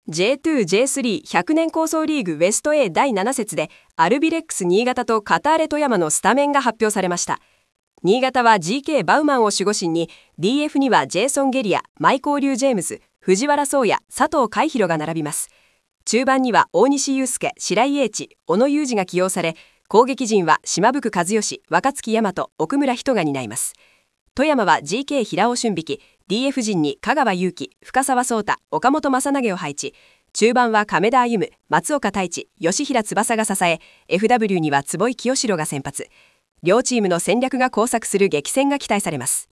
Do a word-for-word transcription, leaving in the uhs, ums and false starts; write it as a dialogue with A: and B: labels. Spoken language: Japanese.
A: ジェイツー、ジェイスリー ひゃくねん構想リーグウェスト A だいなな節でアルビレックス新潟とカターレ富山のスタメンが発表されました。新潟は ジーケー バウマンを守護神に ディーエフ にはジェイソン・ゲリア、マイコー・リュウ・ジェームズ、藤原宗也、佐藤海広が並びます。中盤には大西祐介、白井英知、小野裕二が起用され、攻撃陣は島袋和義、若月大和、奥村仁が担います。富山は ジーケー 平尾俊力、ディーエフ 陣に香川祐希、深沢颯太、岡本正投を配置。中盤は亀田歩夢、松岡太一、吉平翼が支え、 エフダブリュー には坪井清志郎が先発。両チームの戦略が交錯する激戦が期待されます。